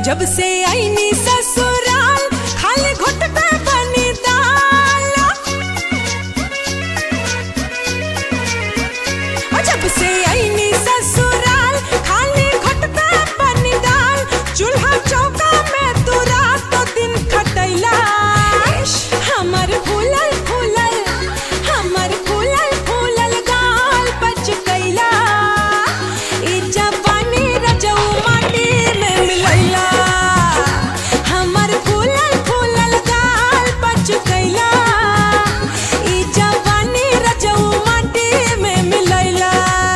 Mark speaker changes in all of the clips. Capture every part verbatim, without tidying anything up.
Speaker 1: जब से आईनी ससुराल खाली घुट पे बनी दाल। जब से आईनी ससुराल खाली घुट पे बनी दाल। चूल्हा चौका में तू रात तो दिन खटैला। हमर फूलल फूलल हमर फूलल फूलल गाल बच गईला। ई जवानी रजऊ माटी में मिलैला। हमर फूलल फूलल गाल बच गईला। ई जवानी रजऊ माटी में मिलैला।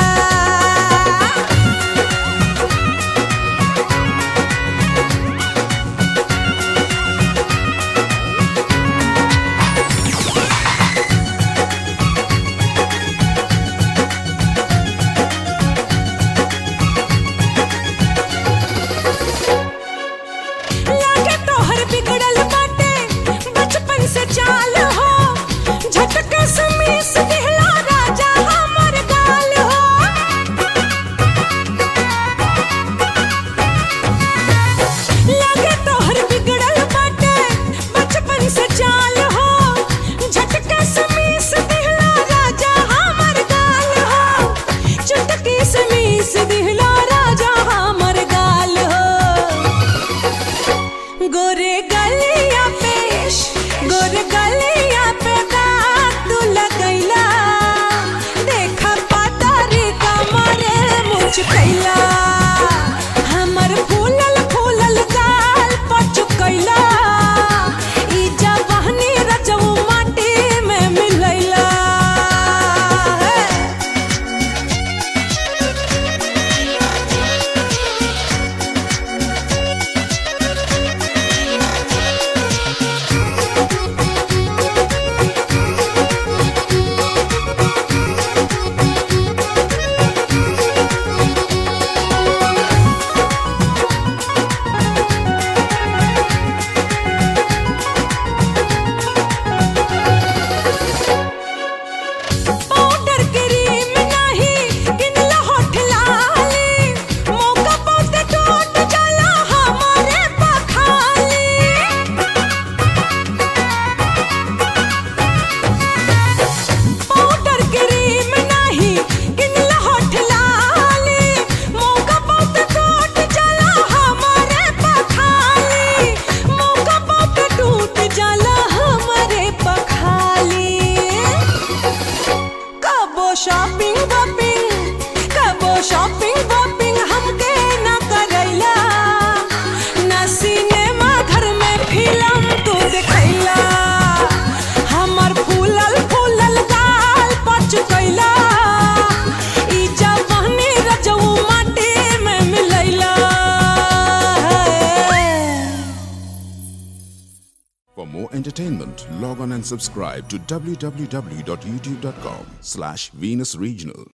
Speaker 1: लागे तोहर बिगड़ल बाटे बचपन से चाल हो। झटके से मीस दिहला राजा हमर गाल हो। लागे तोहर बिगड़ल बाटे बचपन से चाल हो। झटके से मीस दिहला राजा हमर गाल हो। चुटकी से मीस दिहला राजा हमर गाल हो। गोरे गलिया पे गोरे गलिया पे दाग तू लगैला। देखा पातारी कमरे मुझ कैला। हमर फूलल फूलल गाल पच कैला। ई जवानी रजऊ माटी में मिलैला। पाउडर क्रीम नाही किनला होठ लाली। मौका पाते टूट जाला हमारे पखाली। पाउडर क्रीम नाही किनला होठ लाली। मौका पाते टूट जाला हमारे पखाली। मौका पाते टूट जाला हमारे पखाली। कबो शॉपिंग वॉपिंग कबो शॉपिंग वॉपिंग हमके ना करैला। ना सिनेमा घर में फिल्म तू देखैला। हमर फूलल फूलल गाल पच गईला। ई जवानी रजऊ माटी में मिलैला।
Speaker 2: For more entertainment, log on and subscribe to w w w dot youtube dot com slash Venus Regional.